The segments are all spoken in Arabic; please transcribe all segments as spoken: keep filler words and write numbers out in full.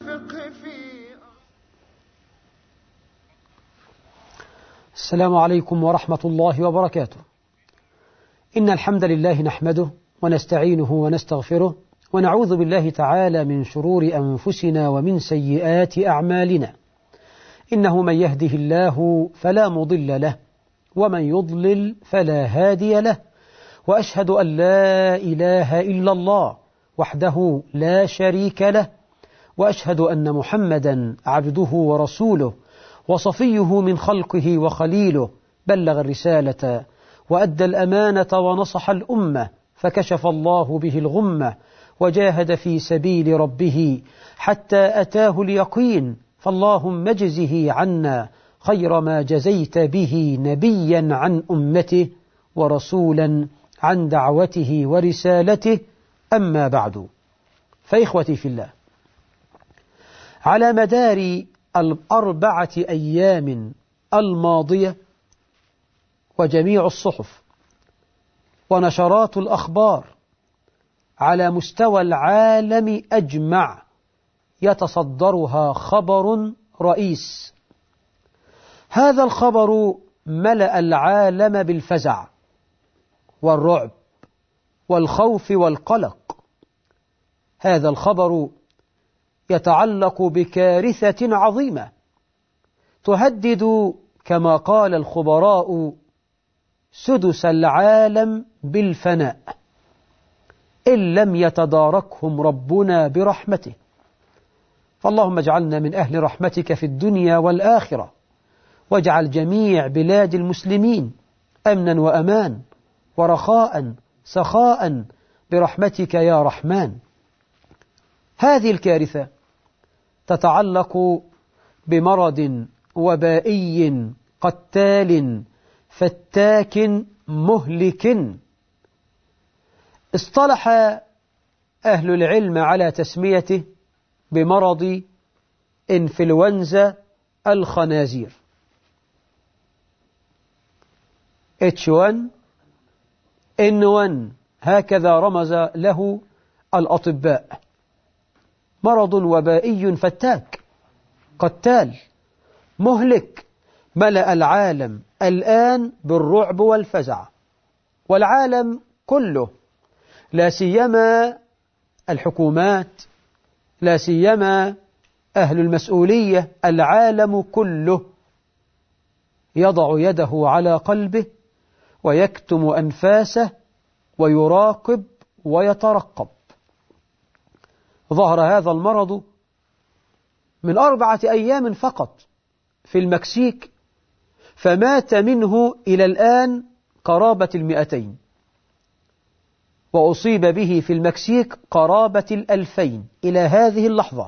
السلام عليكم ورحمة الله وبركاته. إن الحمد لله نحمده ونستعينه ونستغفره ونعوذ بالله تعالى من شرور أنفسنا ومن سيئات أعمالنا. إنه من يهده الله فلا مضل له ومن يضلل فلا هادي له، وأشهد أن لا إله إلا الله وحده لا شريك له، وأشهد أن محمدا عبده ورسوله وصفيه من خلقه وخليله، بلغ الرسالة وأدى الأمانة ونصح الأمة، فكشف الله به الغمة وجاهد في سبيل ربه حتى أتاه اليقين. فاللهم اجزه عنا خير ما جزيت به نبيا عن أمته ورسولا عن دعوته ورسالته. أما بعد، فإخوتي في الله، على مدار الأربعة أيام الماضية وجميع الصحف ونشرات الأخبار على مستوى العالم أجمع يتصدرها خبر رئيس. هذا الخبر ملأ العالم بالفزع والرعب والخوف والقلق. هذا الخبر يتعلق بكارثة عظيمة تهدد كما قال الخبراء سدس العالم بالفناء إن لم يتداركهم ربنا برحمته. فاللهم اجعلنا من أهل رحمتك في الدنيا والآخرة، واجعل جميع بلاد المسلمين أمنا وأمان ورخاء سخاء برحمتك يا رحمن. هذه الكارثة تتعلق بمرض وبائي قتال فتاك مهلك. اصطلح أهل العلم على تسميته بمرض إنفلونزا الخنازير إتش وان إن وان، هكذا رمز له الأطباء. مرض وبائي فتاك قتال مهلك ملأ العالم الآن بالرعب والفزع، والعالم كله، لا سيما الحكومات، لا سيما أهل المسؤولية، العالم كله يضع يده على قلبه ويكتم أنفاسه ويراقب ويترقب. ظهر هذا المرض من أربعة أيام فقط في المكسيك، فمات منه إلى الآن قرابة المئتين، وأصيب به في المكسيك قرابة الألفين إلى هذه اللحظة،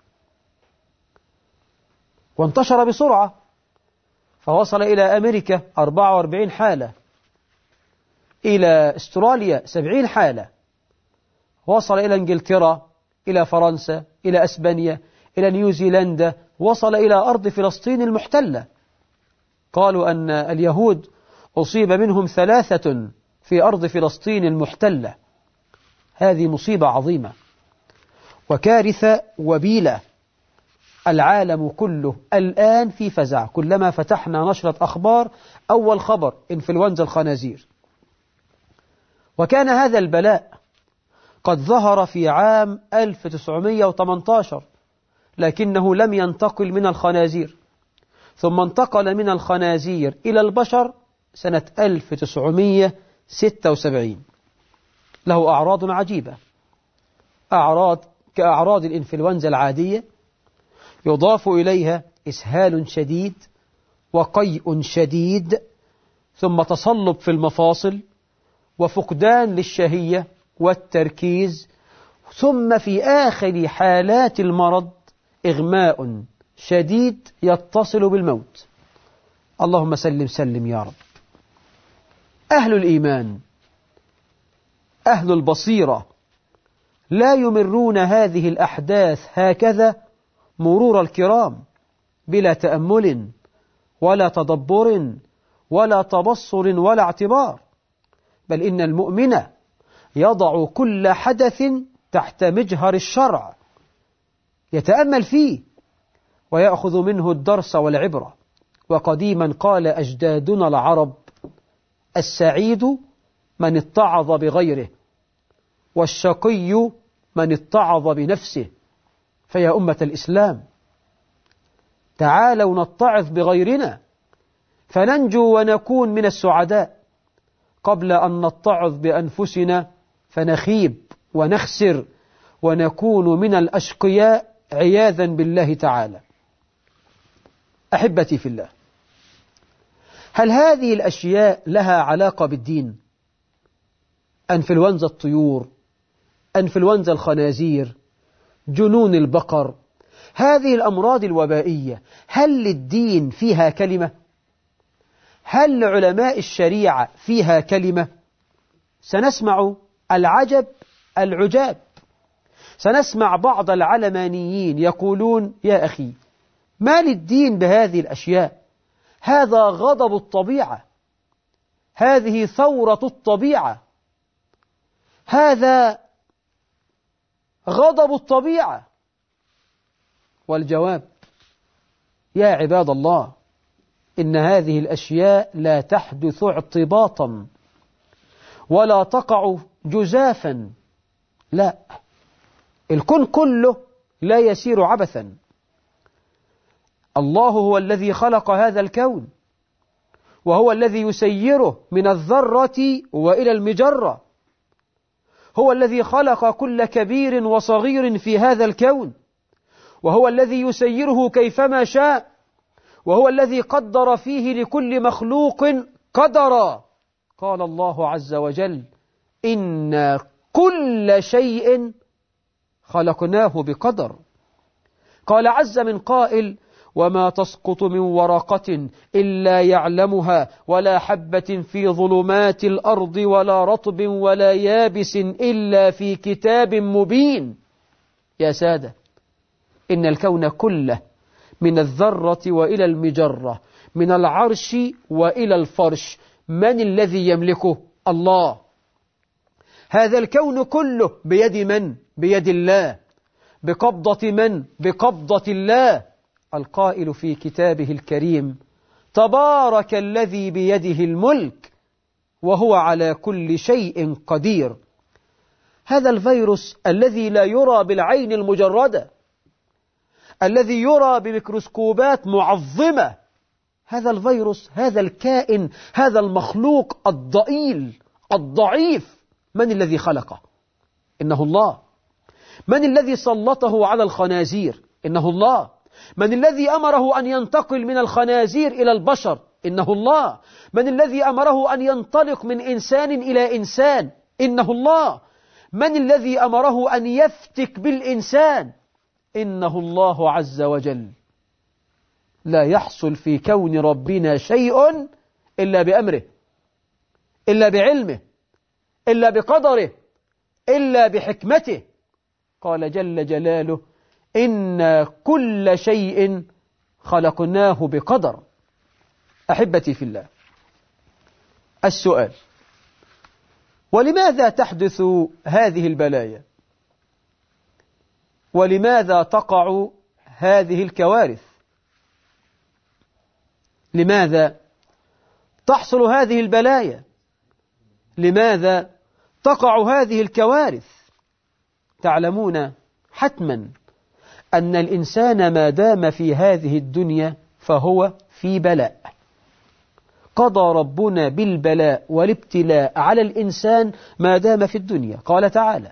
وانتشر بسرعة فوصل إلى أمريكا أربعة وأربعين حالة، إلى أستراليا سبعين حالة، وصل إلى إنجلترا، إلى فرنسا، إلى أسبانيا، إلى نيوزيلندا، وصل إلى أرض فلسطين المحتلة. قالوا أن اليهود أصيب منهم ثلاثة في أرض فلسطين المحتلة. هذه مصيبة عظيمة وكارثة وبيلة. العالم كله الآن في فزع، كلما فتحنا نشرة أخبار أول خبر إنفلونزا الخنازير. وكان هذا البلاء قد ظهر في عام ألف وتسعمائة وثمانية عشر، لكنه لم ينتقل من الخنازير، ثم انتقل من الخنازير إلى البشر سنة ألف وتسعمائة وستة وسبعين. له أعراض عجيبة، أعراض كأعراض الإنفلونزا العادية، يضاف إليها إسهال شديد وقيء شديد، ثم تصلب في المفاصل وفقدان للشهية والتركيز، ثم في آخر حالات المرض إغماء شديد يتصل بالموت. اللهم سلم سلم يا رب. أهل الإيمان، أهل البصيرة، لا يمرون هذه الأحداث هكذا مرور الكرام بلا تأمل ولا تدبر ولا تبصر ولا اعتبار، بل إن المؤمن يضع كل حدث تحت مجهر الشرع، يتأمل فيه ويأخذ منه الدرس والعبرة. وقديما قال أجدادنا العرب: السعيد من اتعظ بغيره، والشقي من اتعظ بنفسه. فيا أمة الإسلام، تعالوا نتعظ بغيرنا فننجو ونكون من السعداء، قبل أن نتعظ بأنفسنا فنخيب ونخسر ونكون من الأشقياء عياذا بالله تعالى. أحبتي في الله، هل هذه الأشياء لها علاقة بالدين؟ أنفلونزا الطيور، أنفلونزا الخنازير، جنون البقر، هذه الأمراض الوبائية، هل للدين فيها كلمة؟ هل لعلماء الشريعة فيها كلمة؟ سنسمع العجب العجاب، سنسمع بعض العلمانيين يقولون: يا أخي، ما للدين بهذه الأشياء؟ هذا غضب الطبيعة، هذه ثورة الطبيعة، هذا غضب الطبيعة. والجواب: يا عباد الله، إن هذه الأشياء لا تحدث اعتباطا ولا تقع جزافا، لا، الكون كله لا يسير عبثا. الله هو الذي خلق هذا الكون، وهو الذي يسيره من الذرة وإلى المجرة، هو الذي خلق كل كبير وصغير في هذا الكون، وهو الذي يسيره كيفما شاء، وهو الذي قدر فيه لكل مخلوق قدرا. قال الله عز وجل: إن كل شيء خلقناه بقدر. قال عز من قائل: وما تسقط من ورقة إلا يعلمها، ولا حبة في ظلمات الأرض، ولا رطب ولا يابس إلا في كتاب مبين. يا سادة، إن الكون كله من الذرة وإلى المجرة، من العرش وإلى الفرش، من الذي يملكه؟ الله. هذا الكون كله بيد من؟ بيد الله. بقبضة من؟ بقبضة الله. القائل في كتابه الكريم: تبارك الذي بيده الملك وهو على كل شيء قدير. هذا الفيروس الذي لا يرى بالعين المجردة، الذي يرى بميكروسكوبات معظمة، هذا الفيروس، هذا الكائن، هذا المخلوق الضئيل الضعيف، من الذي خلقه؟ إنه الله. من الذي سلطه على الخنازير؟ إنه الله. من الذي أمره أن ينتقل من الخنازير إلى البشر؟ إنه الله. من الذي أمره أن ينطلق من إنسان إلى إنسان؟ إنه الله. من الذي أمره أن يفتك بالإنسان؟ إنه الله عز وجل. لا يحصل في كون ربنا شيء إلا بأمره، إلا بعلمه، إلا بقدره، إلا بحكمته. قال جل جلاله: إن كل شيء خلقناه بقدر. أحبتي في الله، السؤال: ولماذا تحدث هذه البلايا؟ ولماذا تقع هذه الكوارث؟ لماذا تحصل هذه البلايا؟ لماذا تقع هذه الكوارث؟ تعلمون حتما أن الإنسان ما دام في هذه الدنيا فهو في بلاء. قضى ربنا بالبلاء والابتلاء على الإنسان ما دام في الدنيا. قال تعالى: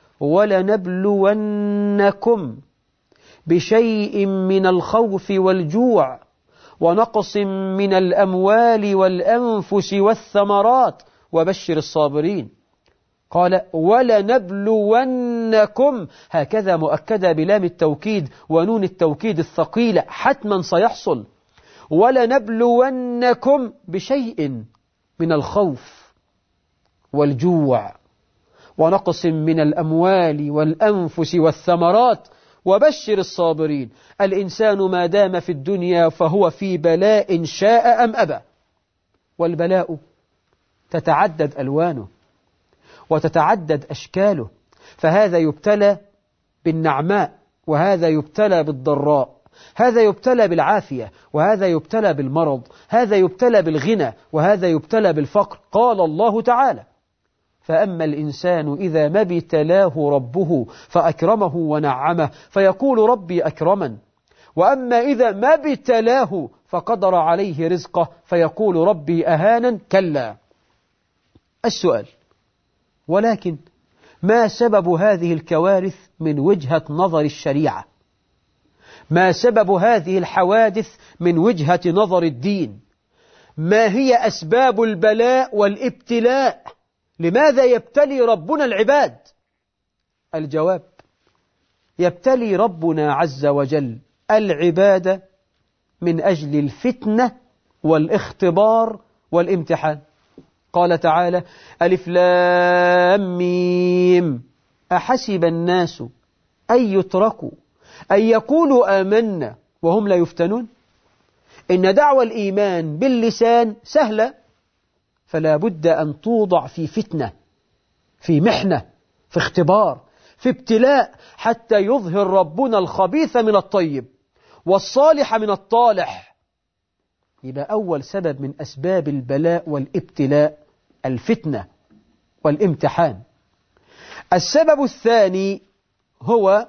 ولنبلونكم بشيء من الخوف والجوع ونقص من الأموال والأنفس والثمرات وبشر الصابرين. قال: ولنبلونكم، هكذا مؤكدة بلام التوكيد ونون التوكيد الثقيلة، حتما سيحصل. ولنبلونكم بشيء من الخوف والجوع ونقص من الأموال والأنفس والثمرات وبشر الصابرين. الإنسان ما دام في الدنيا فهو في بلاء شاء أم أبى، والبلاء تتعدد ألوانه وتتعدد أشكاله، فهذا يبتلى بالنعماء وهذا يبتلى بالضراء، هذا يبتلى بالعافية، وهذا يبتلى بالمرض، هذا يبتلى بالغنى، وهذا يبتلى بالفقر. قال الله تعالى: فأما الإنسان إذا ما ابتلاه ربه فأكرمه ونعمه فيقول ربي أكرمن، وأما إذا ما ابتلاه فقدر عليه رزقه فيقول ربي أهانا. كلا. السؤال: ولكن ما سبب هذه الكوارث من وجهة نظر الشريعة؟ ما سبب هذه الحوادث من وجهة نظر الدين؟ ما هي أسباب البلاء والابتلاء؟ لماذا يبتلي ربنا العباد؟ الجواب: يبتلي ربنا عز وجل العباد من أجل الفتنة والاختبار والامتحان. قال تعالى: ألف لام ميم أحسب الناس أن يتركوا أن يقولوا آمنا وهم لا يفتنون. إن دعوى الإيمان باللسان سهلة، فلا بد أن توضع في فتنة، في محنة، في اختبار، في ابتلاء، حتى يظهر ربنا الخبيث من الطيب والصالح من الطالح. يبقى أول سبب من أسباب البلاء والابتلاء الفتنة والامتحان. السبب الثاني هو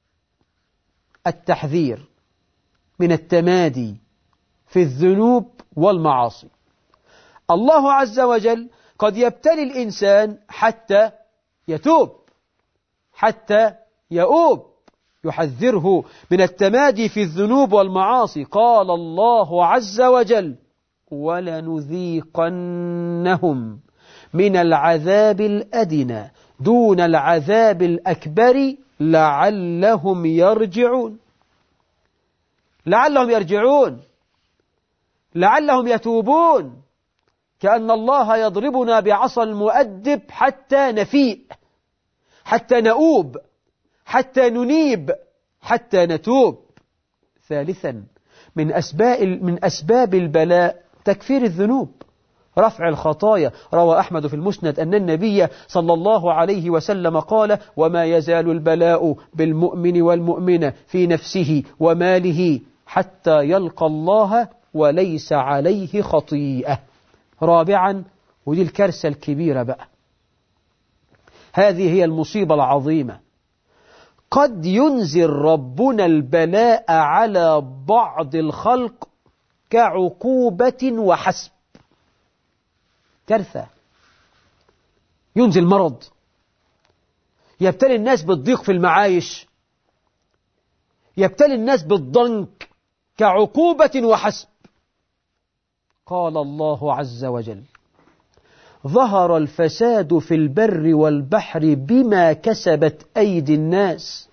التحذير من التمادي في الذنوب والمعاصي. الله عز وجل قد يبتلي الإنسان حتى يتوب، حتى يؤوب، يحذره من التمادي في الذنوب والمعاصي. قال الله عز وجل: ولنذيقنهم من العذاب الأدنى دون العذاب الأكبر لعلهم يرجعون. لعلهم يرجعون، لعلهم يتوبون، كأن الله يضربنا بعصا المؤدب حتى نفيء، حتى نؤوب، حتى ننيب، حتى نتوب. ثالثا من أسباب من أسباب البلاء تكفير الذنوب، رفع الخطايا. روى أحمد في المسند أن النبي صلى الله عليه وسلم قال: وما يزال البلاء بالمؤمن والمؤمنة في نفسه وماله حتى يلقى الله وليس عليه خطيئة. رابعا، ودي الكارثة الكبيرة بقى، هذه هي المصيبة العظيمة، قد ينزل ربنا البلاء على بعض الخلق كعقوبة وحسب. كارثة. ينزل مرض، يبتلي الناس بالضيق في المعايش، يبتلي الناس بالضنك كعقوبة وحسب. قال الله عز وجل: ظهر الفساد في البر والبحر بما كسبت أيدي الناس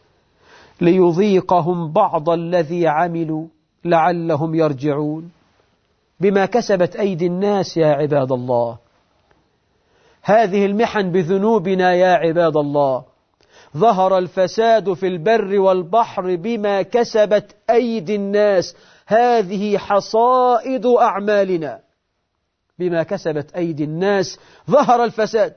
ليذيقهم بعض الذي عملوا لعلهم يرجعون. بما كسبت أيدي الناس يا عباد الله، هذه المحن بذنوبنا يا عباد الله. ظهر الفساد في البر والبحر بما كسبت أيدي الناس، هذه حصائد أعمالنا. بما كسبت أيدي الناس ظهر الفساد.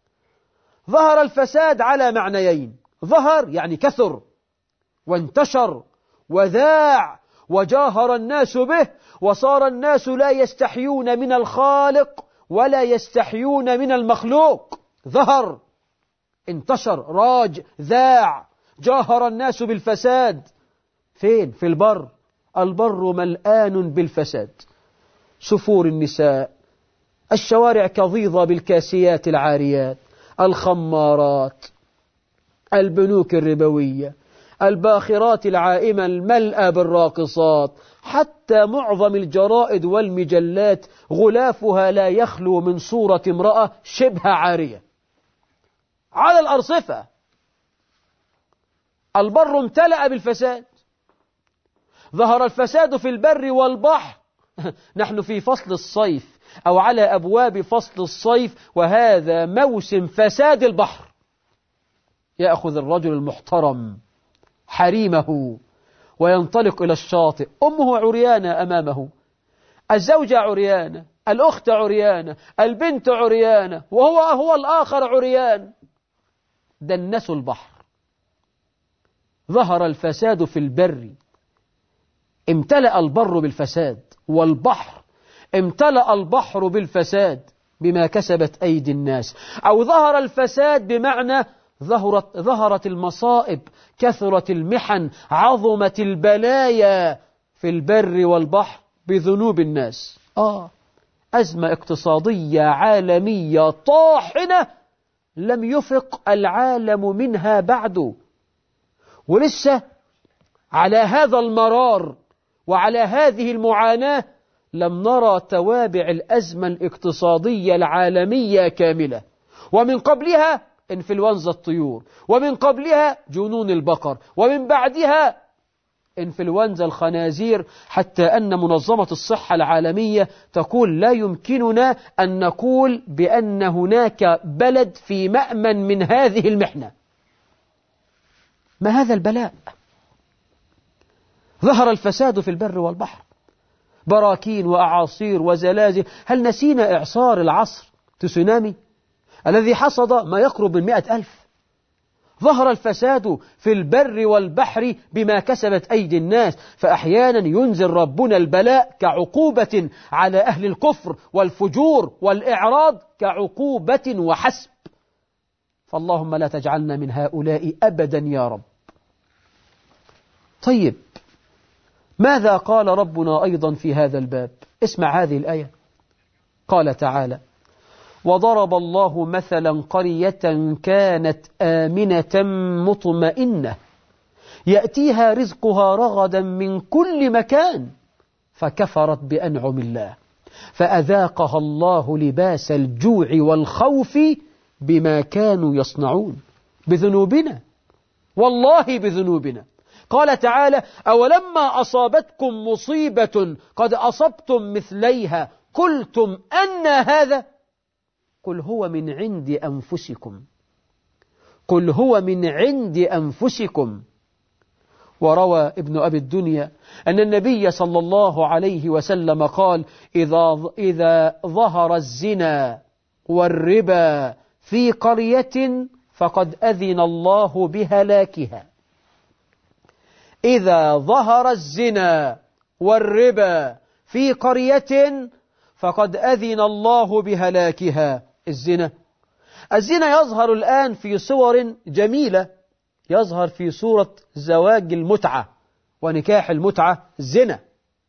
ظهر الفساد على معنيين: ظهر يعني كثر وانتشر وذاع وجاهر الناس به، وصار الناس لا يستحيون من الخالق ولا يستحيون من المخلوق. ظهر، انتشر، راج، ذاع، جاهر الناس بالفساد. فين؟ في البر. البر ملآن بالفساد، سفور النساء، الشوارع كظيظة بالكاسيات العاريات، الخمارات، البنوك الربوية، الباخرات العائمة الملأى بالراقصات، حتى معظم الجرائد والمجلات غلافها لا يخلو من صورة امرأة شبه عارية على الأرصفة. البر امتلأ بالفساد. ظهر الفساد في البر والبحر. نحن في فصل الصيف أو على أبواب فصل الصيف، وهذا موسم فساد البحر. يأخذ الرجل المحترم حريمه وينطلق إلى الشاطئ، أمه عريانة أمامه، الزوجة عريانة، الأخت عريانة، البنت عريانة، وهو هو الآخر عريان. دنسوا البحر. ظهر الفساد في البر، امتلأ البر بالفساد، والبحر امتلأ البحر بالفساد بما كسبت أيدي الناس. أو ظهر الفساد بمعنى ظهرت, ظهرت المصائب، كثرت المحن، عظمت البلايا في البر والبحر بذنوب الناس. آه أزمة اقتصادية عالمية طاحنة لم يفق العالم منها بعد، ولسه على هذا المرار وعلى هذه المعاناة لم نرى توابع الأزمة الاقتصادية العالمية كاملة. ومن قبلها انفلونزا الطيور، ومن قبلها جنون البقر، ومن بعدها انفلونزا الخنازير، حتى أن منظمة الصحة العالمية تقول لا يمكننا أن نقول بأن هناك بلد في مأمن من هذه المحنة. ما هذا البلاء؟ ظهر الفساد في البر والبحر، براكين وأعاصير وزلازل. هل نسينا إعصار العصر تسونامي الذي حصد ما يقرب من مئة ألف؟ ظهر الفساد في البر والبحر بما كسبت أيدي الناس، فأحيانا ينزل ربنا البلاء كعقوبة على أهل الكفر والفجور والإعراض كعقوبة وحسب. فاللهم لا تجعلنا من هؤلاء أبدا يا رب. طيب، ماذا قال ربنا أيضا في هذا الباب؟ اسمع هذه الآية. قال تعالى: وضرب الله مثلا قرية كانت آمنة مطمئنة يأتيها رزقها رغدا من كل مكان فكفرت بأنعم الله فأذاقها الله لباس الجوع والخوف بما كانوا يصنعون. بذنوبنا، والله بذنوبنا. قال تعالى: أولما أصابتكم مصيبة قد أصبتم مثليها قلتم أن هذا؟ قل هو من عند أنفسكم قل هو من عند أنفسكم. وروى ابن أبي الدنيا أن النبي صلى الله عليه وسلم قال: إذا, إذا ظهر الزنا والربا في قرية فقد أذن الله بهلاكها. إذا ظهر الزنا والربا في قرية فقد أذن الله بهلاكها. الزنا الزنا يظهر الآن في صور جميلة، يظهر في صورة زواج المتعة ونكاح المتعة. زنا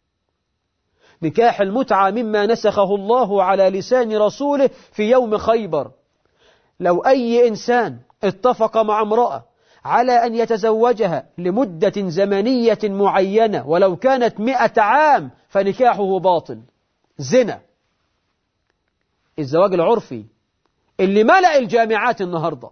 نكاح المتعة مما نسخه الله على لسان رسوله في يوم خيبر. لو أي إنسان اتفق مع امرأة على أن يتزوجها لمدة زمنية معينة ولو كانت مئة عام فنكاحه باطل. زنا. الزواج العرفي اللي ملأ الجامعات النهاردة،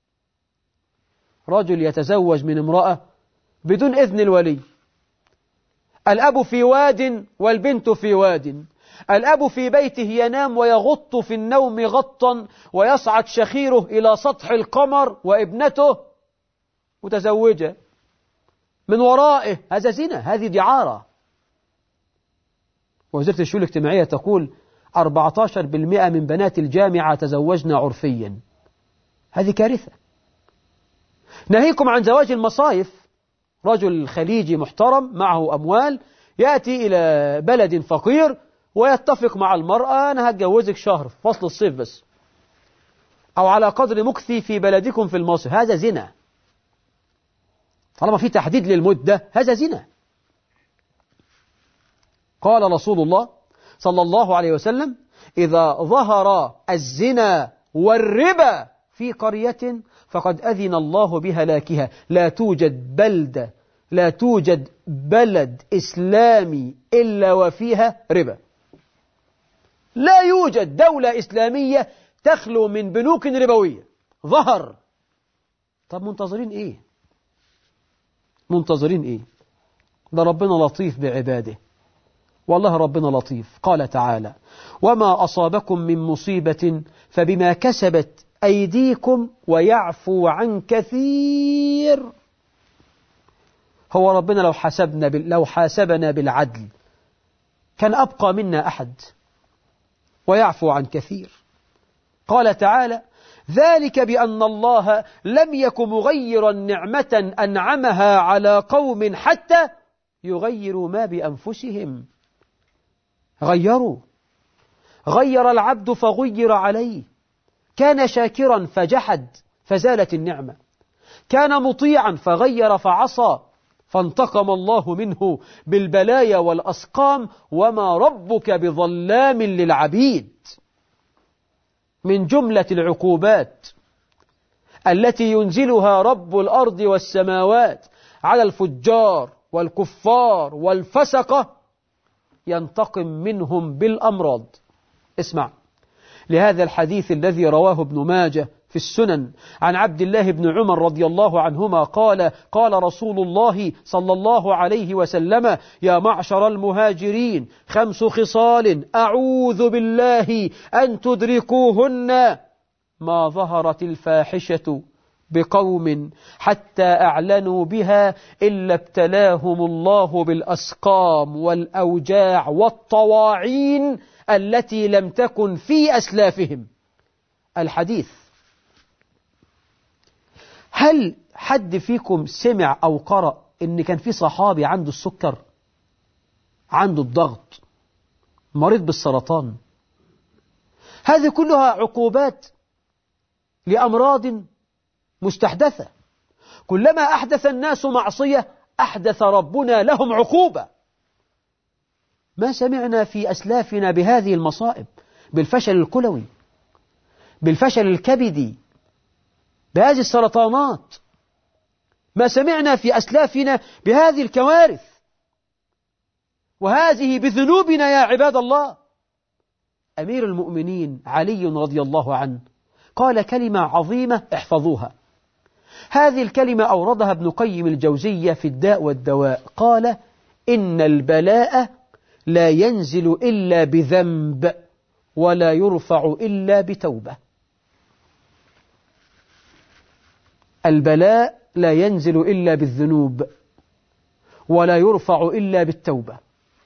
رجل يتزوج من امرأة بدون إذن الولي، الأب في واد والبنت في واد، الأب في بيته ينام ويغط في النوم غطا ويصعد شخيره إلى سطح القمر وابنته متزوجة من ورائه. هذا زنا، هذه دعارة. ووزارة الشؤون الاجتماعية تقول أربعة عشر بالمئة من بنات الجامعة تزوجنا عرفيا. هذه كارثة. ناهيكم عن زواج المصايف، رجل خليجي محترم معه أموال يأتي إلى بلد فقير ويتفق مع المرأة: أنا هتجوزك شهر في فصل الصيف بس، أو على قدر مكثي في بلدكم في المصيف. هذا زنا. طالما في تحديد للمدة هذا زنا. قال رسول الله صلى الله عليه وسلم: إذا ظهر الزنا والربا في قرية فقد أذن الله بهلاكها. لا توجد بلدة لا توجد بلد إسلامي إلا وفيها ربا. لا يوجد دولة إسلامية تخلو من بنوك ربوية. ظهر. طب منتظرين إيه؟ منتظرين إيه؟ ده ربنا لطيف بعباده، والله ربنا لطيف. قال تعالى: وما أصابكم من مصيبة فبما كسبت أيديكم ويعفو عن كثير. هو ربنا لو حسبنا لو حاسبنا بالعدل كان أبقى منا أحد؟ ويعفو عن كثير. قال تعالى: ذلك بأن الله لم يك مغيرا نعمة أنعمها على قوم حتى يغيروا ما بأنفسهم. غيروا، غير العبد فغير عليه، كان شاكرا فجحد فزالت النعمة، كان مطيعا فغير فعصى فانتقم الله منه بالبلايا والأسقام، وما ربك بظلام للعبيد. من جملة العقوبات التي ينزلها رب الأرض والسماوات على الفجار والكفار والفسقة ينتقم منهم بالأمراض. اسمع لهذا الحديث الذي رواه ابن ماجه في السنن عن عبد الله بن عمر رضي الله عنهما قال: قال رسول الله صلى الله عليه وسلم: يا معشر المهاجرين خمس خصال أعوذ بالله أن تدركوهن ما ظهرت الفاحشة بقوم حتى أعلنوا بها إلا ابتلاهم الله بالأسقام والأوجاع والطواعين التي لم تكن في أسلافهم. الحديث. هل حد فيكم سمع أو قرأ إن كان في صحابي عنده السكر، عنده الضغط، مريض بالسرطان؟ هذه كلها عقوبات لأمراض مستحدثة. كلما أحدث الناس معصية أحدث ربنا لهم عقوبة. ما سمعنا في أسلافنا بهذه المصائب، بالفشل الكلوي، بالفشل الكبدي، بهذه السرطانات. ما سمعنا في أسلافنا بهذه الكوارث، وهذه بذنوبنا يا عباد الله. أمير المؤمنين علي رضي الله عنه قال كلمة عظيمة احفظوها. هذه الكلمة أوردها ابن قيم الجوزية في الداء والدواء. قال: إن البلاء لا ينزل إلا بذنب ولا يرفع إلا بتوبة. البلاء لا ينزل إلا بالذنوب ولا يرفع إلا بالتوبة.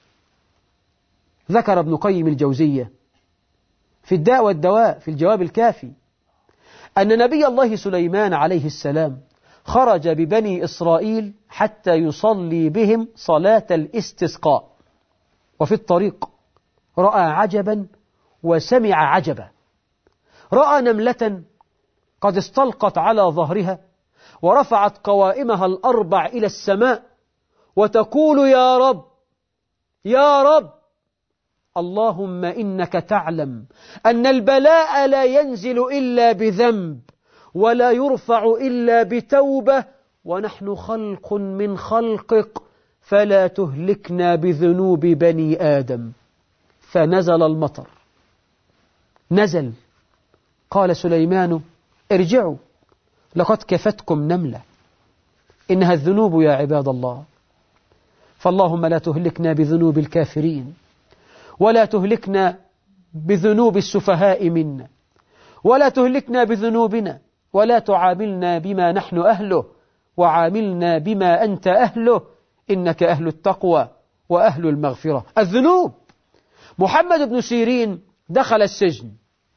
ذكر ابن قيم الجوزية في الداء والدواء في الجواب الكافي أن نبي الله سليمان عليه السلام خرج ببني إسرائيل حتى يصلي بهم صلاة الاستسقاء، وفي الطريق رأى عجبا وسمع عجبا. رأى نملة قد استلقت على ظهرها ورفعت قوائمها الأربع إلى السماء وتقول: يا رب يا رب، اللهم إنك تعلم أن البلاء لا ينزل إلا بذنب ولا يرفع إلا بتوبة، ونحن خلق من خلقك، فلا تهلكنا بذنوب بني آدم. فنزل المطر، نزل. قال سليمان: ارجعوا لقد كفتكم نملة، إنها الذنوب يا عباد الله. فاللهم لا تهلكنا بذنوب الكافرين، ولا تهلكنا بذنوب السفهاء منا، ولا تهلكنا بذنوبنا، ولا تعاملنا بما نحن أهله، وعاملنا بما أنت أهله، إنك أهل التقوى وأهل المغفرة. الذنوب. محمد بن سيرين دخل السجن،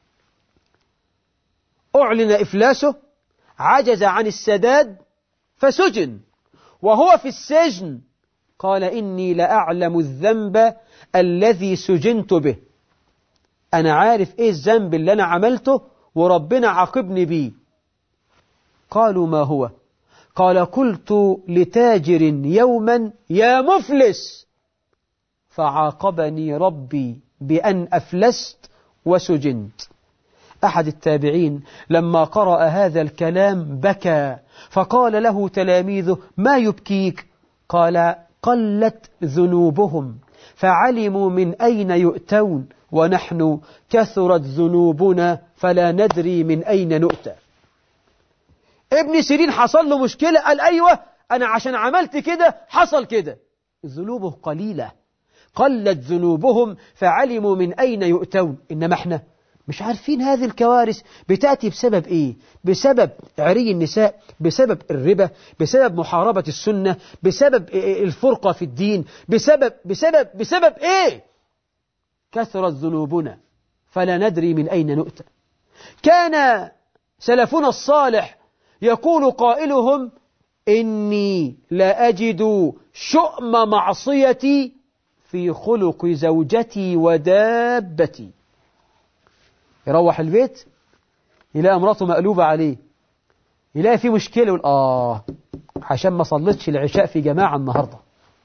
أعلن إفلاسه، عجز عن السداد فسجن. وهو في السجن قال: إني لأعلم الذنب الذي سجنت به. أنا عارف إيه الذنب اللي أنا عملته وربنا عاقبني بيه. قالوا: ما هو؟ قال: قلت لتاجر يوما: يا مفلس، فعاقبني ربي بأن أفلست وسجنت. أحد التابعين لما قرأ هذا الكلام بكى، فقال له تلاميذه: ما يبكيك؟ قال: قلت ذنوبهم فعلموا من أين يؤتون، ونحن كثرت ذنوبنا فلا ندري من أين نؤتى. ابن سيرين حصل له مشكلة، قال: أيوة أنا عشان عملت كده حصل كده. ذنوبه قليلة، قلت ذنوبهم فعلموا من أين يؤتون. إنما احنا مش عارفين هذه الكوارث بتأتي بسبب إيه؟ بسبب عري النساء، بسبب الربا، بسبب محاربة السنة، بسبب الفرقة في الدين، بسبب بسبب بسبب إيه؟ كثرت ذنوبنا فلا ندري من أين نؤتى. كان سلفنا الصالح يقول قائلهم: إني لا أجد شؤم معصيتي في خلق زوجتي ودابتي. يروح البيت يلاقي امراته مقلوبة عليه، يلاقي فيه مشكلة، يقول آه عشان ما صلتش العشاء في جماعة النهاردة،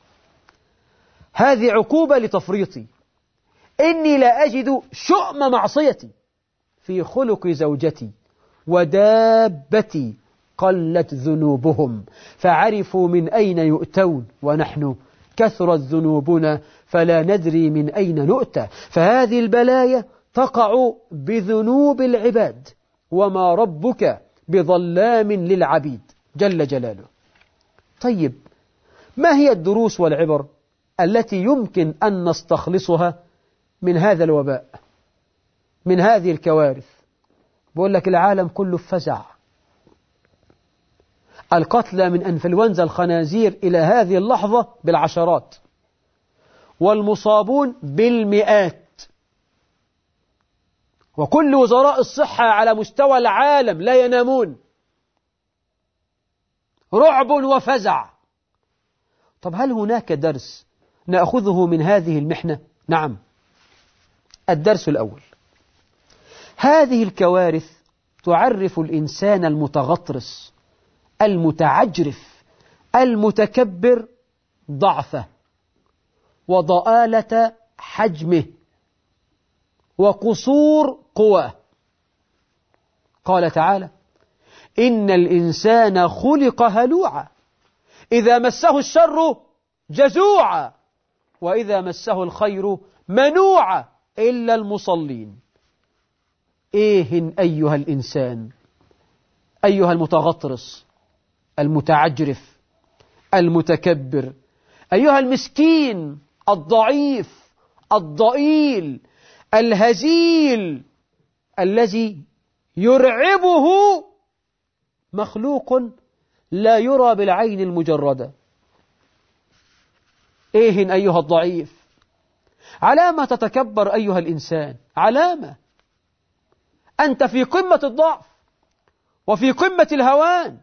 هذه عقوبة لتفريطي. إني لا أجد شؤم معصيتي في خلق زوجتي ودابتي قلت ذنوبهم فعرفوا من أين يؤتون ونحن كثرت ذنوبنا فلا ندري من أين نؤتى. فهذه البلايا تقع بذنوب العباد، وما ربك بظلام للعبيد جل جلاله. طيب، ما هي الدروس والعبر التي يمكن أن نستخلصها من هذا الوباء، من هذه الكوارث؟ بقول لك العالم كله فزع، القتلى من أنفلونزا الخنازير إلى هذه اللحظة بالعشرات، والمصابون بالمئات، وكل وزراء الصحة على مستوى العالم لا ينامون، رعب وفزع. طب هل هناك درس نأخذه من هذه المحنة؟ نعم. الدرس الأول: هذه الكوارث تعرف الإنسان المتغطرس المتعجرف المتكبر ضعفه وضآلة حجمه وقصور قواه. قال تعالى: إن الإنسان خلق هلوعا إذا مسه الشر جزوعا وإذا مسه الخير منوعا إلا المصلين. إيه أيها الإنسان، أيها المتغطرس المتعجرف المتكبر، أيها المسكين الضعيف الضئيل الهزيل الذي يرعبه مخلوق لا يرى بالعين المجردة. إيه أيها الضعيف، علامة تتكبر أيها الإنسان، علامة أنت في قمة الضعف وفي قمة الهوان.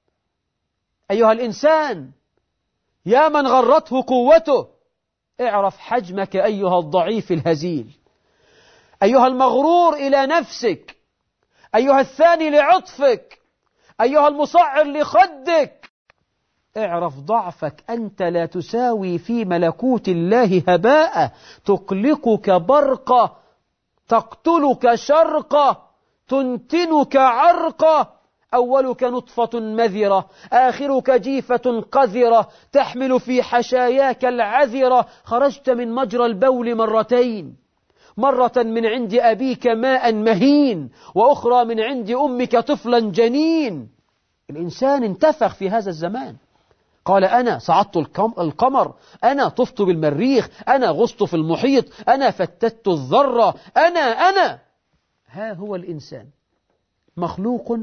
أيها الإنسان يا من غرته قوته، اعرف حجمك أيها الضعيف الهزيل، أيها المغرور إلى نفسك، أيها الثاني لعطفك، أيها المصعر لخدك، اعرف ضعفك. أنت لا تساوي في ملكوت الله هباء، تقلقك برقة، تقتلك شرقة، تنتنك عرقة. أولك نطفة مذرة، آخرك جيفة قذرة، تحمل في حشاياك العذرة. خرجت من مجرى البول مرتين، مرة من عند أبيك ماء مهين، وأخرى من عند أمك طفلا جنين. الإنسان انتفخ في هذا الزمان، قال: أنا صعدت القمر، أنا طفت بالمريخ، أنا غصت في المحيط، أنا فتت الذرة، أنا أنا ها هو الإنسان مخلوق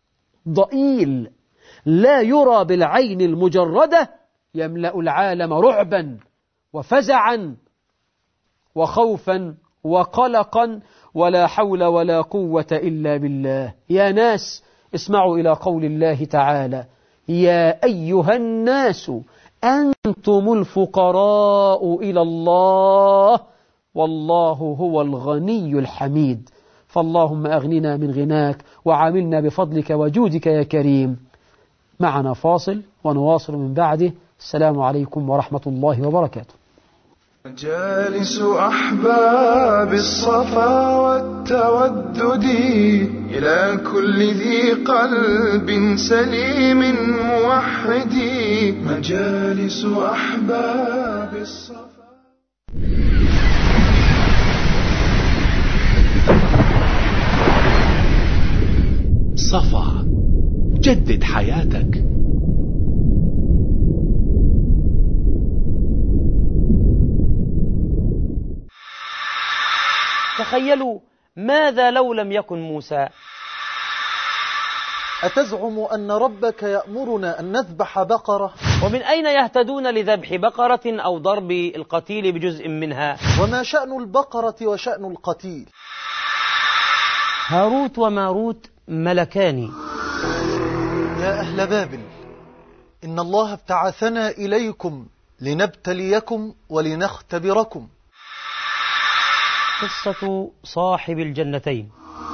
ضئيل لا يرى بالعين المجردة، يملأ العالم رعبا وفزعا وخوفا وقلقا، ولا حول ولا قوة إلا بالله. يا ناس اسمعوا إلى قول الله تعالى: يا أيها الناس أنتم الفقراء إلى الله والله هو الغني الحميد. فاللهم أغننا من غناك وعاملنا بفضلك وجودك يا كريم. معنا فاصل ونواصل من بعده. السلام عليكم ورحمة الله وبركاته. مجالس أحباب الصفا والتودد إلى كل ذي قلب سليم موحد. مجالس أحباب الصفا. صفا، جدد حياتك. تخيلوا ماذا لو لم يكن موسى؟ أتزعم أن ربك يأمرنا أن نذبح بقرة؟ ومن أين يهتدون لذبح بقرة أو ضرب القتيل بجزء منها؟ وما شأن البقرة وشأن القتيل؟ هاروت وماروت ملكان. يا أهل بابل، إن الله ابتعثنا إليكم لنبتليكم ولنختبركم. قصة صاحب الجنتين.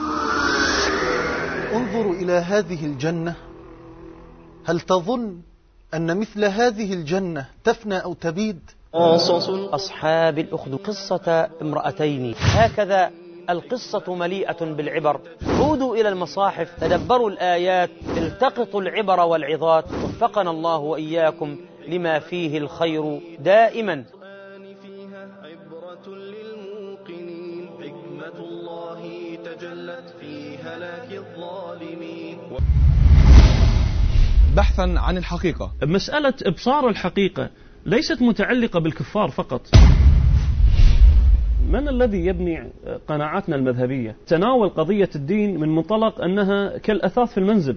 انظروا إلى هذه الجنة، هل تظن أن مثل هذه الجنة تفنى أو تبيد؟ قصص أصحاب الأخدود. قصة امرأتين. هكذا القصة مليئة بالعبر. عودوا إلى المصاحف، تدبروا الآيات، التقطوا العبر والعظات. وفقنا الله وإياكم لما فيه الخير دائما. فيها عبرة للموقنين، حكمة الله تجلت في هلاك الظالمين. بحثا عن الحقيقة. مسألة إبصار الحقيقة ليست متعلقة بالكفار فقط. من الذي يبني قناعاتنا المذهبية؟ تناول قضية الدين من منطلق أنها كالأثاث في المنزل.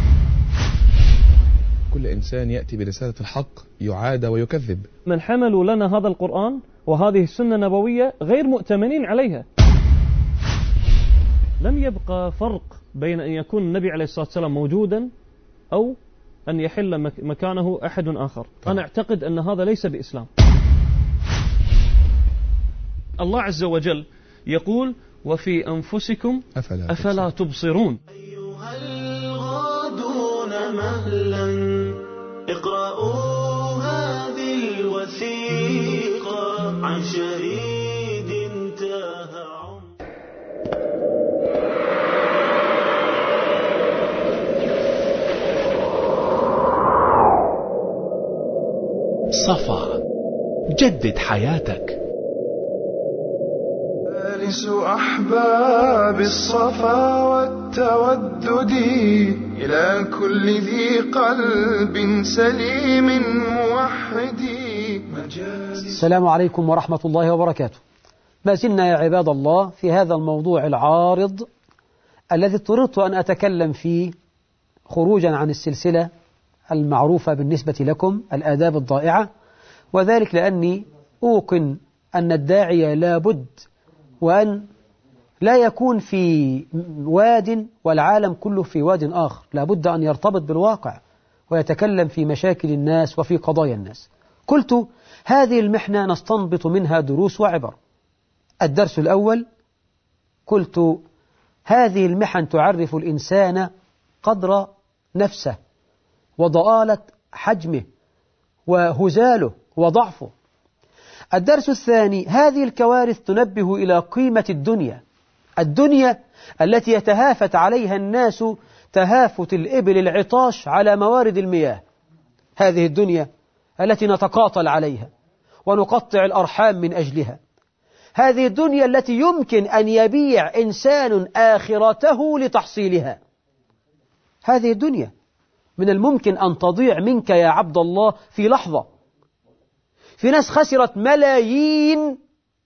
كل إنسان يأتي برسالة الحق يعاد ويكذب. من حملوا لنا هذا القرآن وهذه السنة النبوية غير مؤتمنين عليها. لم يبقى فرق بين أن يكون النبي عليه الصلاة والسلام موجودا أو أن يحل مكانه أحد آخر. أنا أعتقد أن هذا ليس بإسلام. الله عز وجل يقول: وفي أنفسكم أفلا, أفلا تبصرون. أيها الغادون مهلا اقرأوا هذه الوثيقة عن شهيد انتهى عمره. صفا، جدد حياتك. جالس أحباب الصفا والتودد إلى كل ذي قلب سليم موحد. السلام عليكم ورحمة الله وبركاته. ما زلنا يا عباد الله في هذا الموضوع العارض الذي اضطررت أن أتكلم فيه خروجا عن السلسلة المعروفة بالنسبة لكم، الآداب الضائعة، وذلك لأني أوقن أن الداعية لا بد وأن لا يكون في واد والعالم كله في واد آخر، لا بد أن يرتبط بالواقع ويتكلم في مشاكل الناس وفي قضايا الناس. قلت هذه المحنة نستنبط منها دروس وعبر. الدرس الأول قلت هذه المحن تعرف الإنسان قدر نفسه وضآلة حجمه وهزاله وضعفه. الدرس الثاني هذه الكوارث تنبه إلى قيمة الدنيا، الدنيا التي يتهافت عليها الناس تهافت الإبل العطاش على موارد المياه، هذه الدنيا التي نتقاتل عليها ونقطع الأرحام من أجلها، هذه الدنيا التي يمكن أن يبيع إنسان آخرته لتحصيلها. هذه الدنيا من الممكن أن تضيع منك يا عبد الله في لحظة. في ناس خسرت ملايين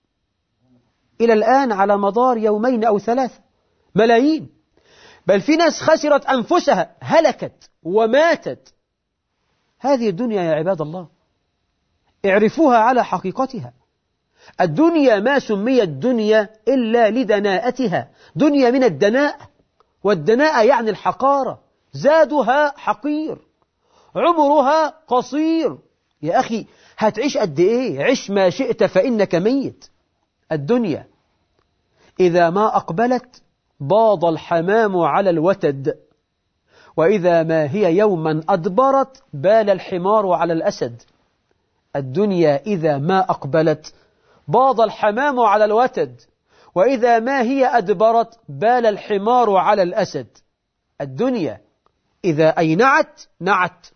إلى الآن على مدار يومين أو ثلاثة، ملايين، بل في ناس خسرت أنفسها، هلكت وماتت. هذه الدنيا يا عباد الله اعرفوها على حقيقتها. الدنيا ما سميت دنيا إلا لدناءتها، دنيا من الدناء، والدناء يعني الحقارة، زادها حقير، عمرها قصير. يا أخي هتعيش قد إيه؟ عش ما شئت فإنك ميت. الدنيا إذا ما أقبلت باض الحمام على الوتد، وإذا ما هي يوما أدبرت بال الحمار على الأسد. الدنيا إذا ما أقبلت باض الحمام على الوتد، وإذا ما هي أدبرت بال الحمار على الأسد. الدنيا إذا أينعت نعت،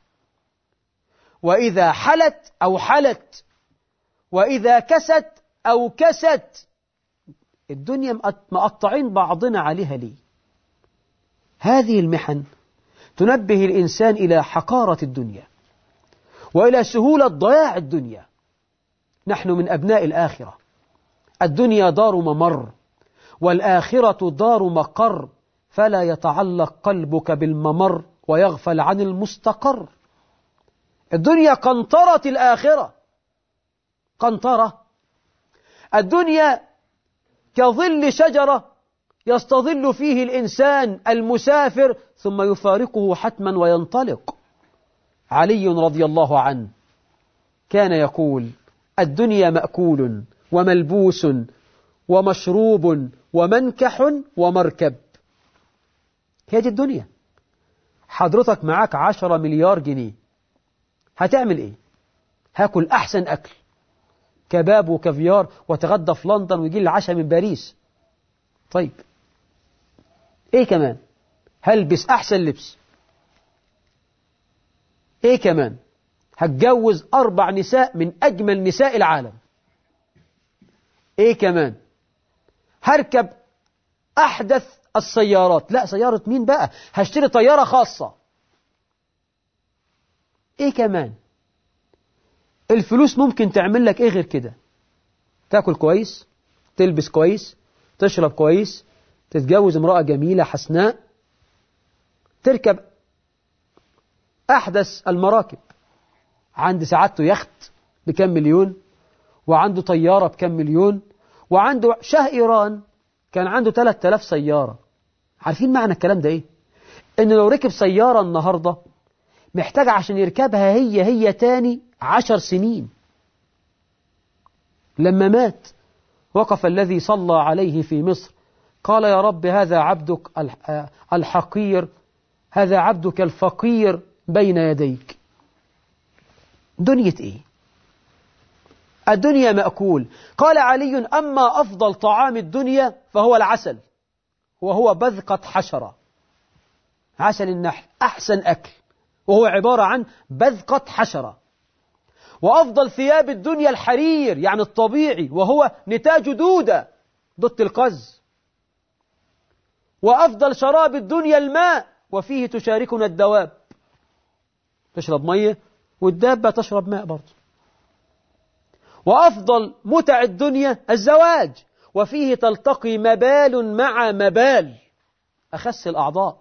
وإذا حلت أو حلت، وإذا كست أو كست. الدنيا مقطعين بعضنا عليها ليه؟ هذه المحن تنبه الإنسان إلى حقارة الدنيا وإلى سهولة ضياع الدنيا. نحن من أبناء الآخرة، الدنيا دار ممر والآخرة دار مقر، فلا يتعلق قلبك بالممر ويغفل عن المستقر. الدنيا قنطرة الآخرة، قنطرة. الدنيا كظل شجرة يستظل فيه الإنسان المسافر ثم يفارقه حتما وينطلق. علي رضي الله عنه كان يقول: الدنيا مأكول وملبوس ومشروب ومنكح ومركب. هي دي الدنيا. حضرتك معاك عشرة مليار جنيه، هتعمل ايه؟ هاكل أحسن أكل، كباب وكافيار، وتغدى في لندن ويجي لي العشاء من باريس. طيب ايه كمان؟ هلبس أحسن لبس. ايه كمان؟ هتجوز أربع نساء من أجمل نساء العالم. ايه كمان؟ هركب أحدث السيارات. لا، سيارة مين بقى؟ هشتري طيارة خاصة. ايه كمان؟ الفلوس ممكن تعمل لك ايه غير كده؟ تاكل كويس، تلبس كويس، تشرب كويس، تتجوز امرأة جميلة حسناء، تركب أحدث المراكب. عند سعادته يخت بكم مليون، وعنده طيارة بكم مليون، وعنده شاه إيران كان عنده ثلاثة آلاف سيارة. عارفين معنى الكلام ده إيه؟ إنه لو ركب سيارة النهاردة محتاج عشان يركبها هي هي تاني عشر سنين. لما مات وقف الذي صلى عليه في مصر قال: يا رب، هذا عبدك الحقير، هذا عبدك الفقير بين يديك. دنيا إيه؟ الدنيا مأكول. قال علي: أما أفضل طعام الدنيا فهو العسل، وهو بذقة حشرة. عسل النحل أحسن أكل، وهو عبارة عن بذقة حشرة. وأفضل ثياب الدنيا الحرير، يعني الطبيعي، وهو نتاج دودة ضد القز. وأفضل شراب الدنيا الماء، وفيه تشاركنا الدواب. تشرب مية والدابة تشرب ماء برضه. وأفضل متع الدنيا الزواج، وفيه تلتقي مبال مع مبال، أخس الأعضاء.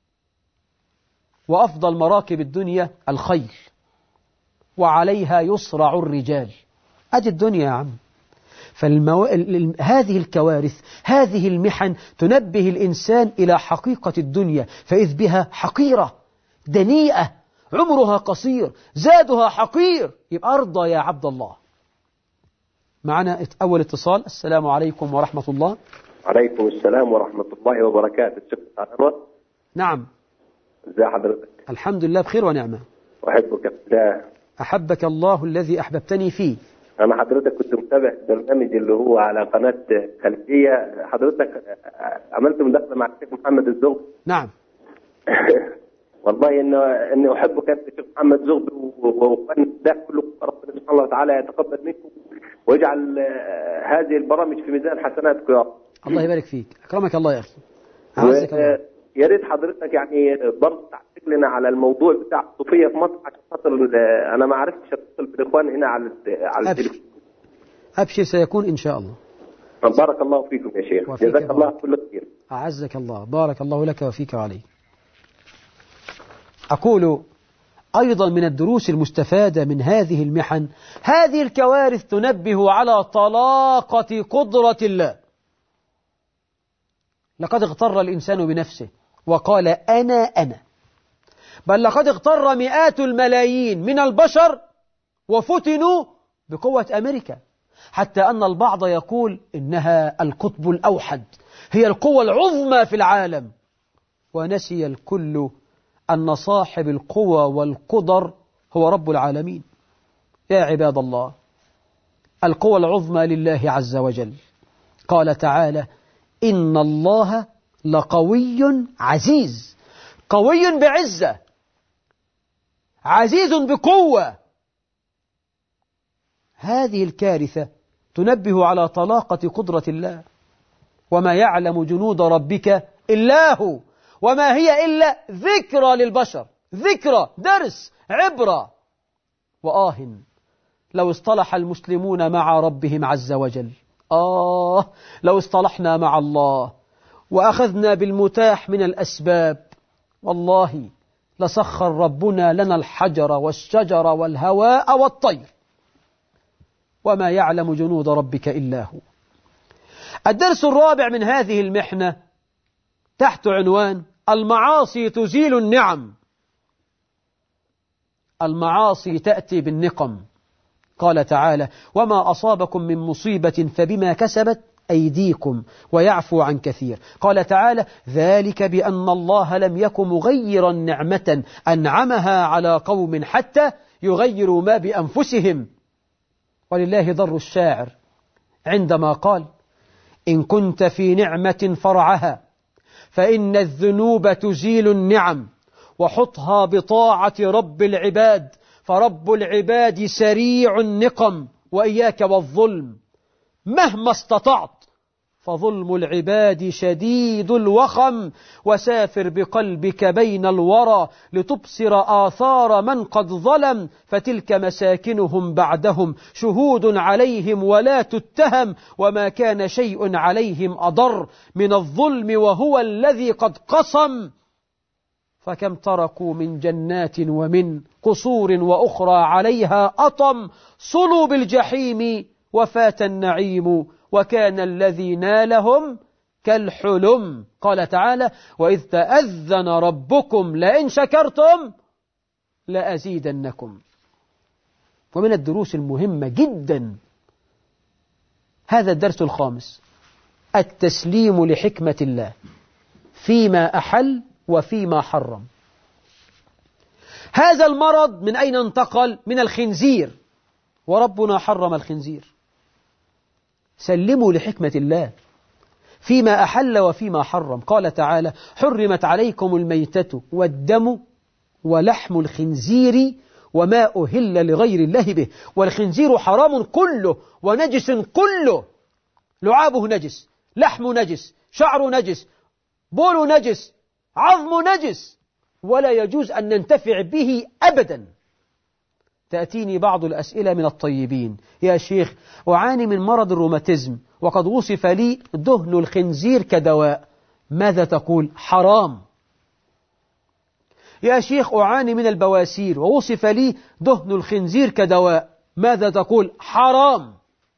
وأفضل مراكب الدنيا الخيل، وعليها يصرع الرجال. أدي الدنيا يا عم. فالمو... هذه الكوارث، هذه المحن تنبه الإنسان إلى حقيقة الدنيا، فإذ بها حقيرة دنيئة، عمرها قصير، زادها حقير. يبقى أرضى يا عبد الله. معنا أول اتصال. السلام عليكم ورحمة الله. عليكم السلام ورحمة الله وبركاته. الشيخ نعم. ازي حضرتك؟ الحمد لله بخير ونعمة. أحبك في الله. أحبك الله الذي أحببتني فيه. أنا حضرتك كنت متابع البرنامج اللي هو على قناة خليجية. حضرتك عملت مداخلة مع الشيخ محمد الزغبي. نعم. والله إنه إني أحبك أنت الشيخ محمد الزغبي، وأن ده كله ربنا سبحانه وتعالى يتقبل منكم ويجعل هذه البرامج في ميزان حسناتكم يا رب. الله يبارك فيك. أكرمك الله يا أخي. أعزك الله. يا ريت حضرتك يعني برضه تعرف لنا على الموضوع بتاع الصوفيه في مصر، عشان خاطر انا ما عرفتش اتصل بالاخوان هنا على على التليفون. ابشر، سيكون ان شاء الله. بارك الله فيكم يا شيخ، جزاك الله كل خير. اعزك الله، بارك الله لك وفيك وعليك. اقول ايضا من الدروس المستفاده من هذه المحن، هذه الكوارث تنبه على طلاقه قدره الله. لقد اغتر الانسان بنفسه وقال أنا أنا، بل لقد اغتر مئات الملايين من البشر وفتنوا بقوة أمريكا، حتى أن البعض يقول إنها القطب الأوحد، هي القوة العظمى في العالم، ونسي الكل أن صاحب القوى والقدر هو رب العالمين. يا عباد الله، القوى العظمى لله عز وجل. قال تعالى: إن الله لقوي عزيز. قوي بعزة، عزيز بقوة. هذه الكارثة تنبه على طلاقة قدرة الله. وما يعلم جنود ربك إلا هو، وما هي إلا ذكرى للبشر، ذكرى، درس، عبرة. وآه لو اصطلح المسلمون مع ربهم عز وجل. آه لو اصطلحنا مع الله وأخذنا بالمتاح من الأسباب، والله لسخر ربنا لنا الحجر والشجر والهواء والطير. وما يعلم جنود ربك إلا هو. الدرس الرابع من هذه المحنة تحت عنوان المعاصي تزيل النعم، المعاصي تأتي بالنقم. قال تعالى: وما أصابكم من مصيبة فبما كسبت أيديكم ويعفو عن كثير. قال تعالى: ذلك بأن الله لم يكن مغيرا نعمة أنعمها على قوم حتى يغيروا ما بأنفسهم. ولله ضر الشاعر عندما قال: إن كنت في نعمة فرعها فإن الذنوب تزيل النعم، وحطها بطاعة رب العباد، فرب العباد سريع النقم، وإياك والظلم مهما استطعت، فظلم العباد شديد الوخم. وسافر بقلبك بين الورى لتبصر آثار من قد ظلم، فتلك مساكنهم بعدهم شهود عليهم ولا تتهم، وما كان شيء عليهم أضر من الظلم وهو الذي قد قصم. فكم تركوا من جنات ومن قصور وأخرى عليها أطم، صلوا بالجحيم وفات النعيم، وكان الذي نالهم كالحلم. قال تعالى: وإذ تأذن ربكم لئن شكرتم لأزيدنكم. ومن الدروس المهمة جدا هذا الدرس الخامس: التسليم لحكمة الله فيما أحل وفيما حرم. هذا المرض من أين انتقل؟ من الخنزير، وربنا حرم الخنزير. سلموا لحكمة الله فيما أحل وفيما حرم. قال تعالى: حرمت عليكم الميتة والدم ولحم الخنزير وما أهل لغير الله به. والخنزير حرام كله ونجس كله، لعابه نجس، لحم نجس، شعر نجس، بول نجس، عظم نجس، ولا يجوز أن ننتفع به أبدا. تأتيني بعض الأسئلة من الطيبين: يا شيخ أعاني من مرض الروماتيزم وقد وصف لي دهن الخنزير كدواء، ماذا تقول؟ حرام. يا شيخ أعاني من البواسير ووصف لي دهن الخنزير كدواء، ماذا تقول؟ حرام.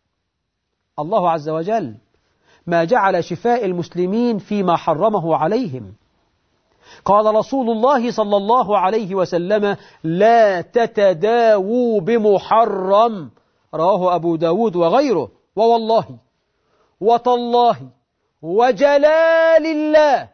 الله عز وجل ما جعل شفاء المسلمين فيما حرمه عليهم. قال رسول الله صلى الله عليه وسلم: لا تتداووا بمحرم، رواه أبو داود وغيره. ووالله وتالله وجلال الله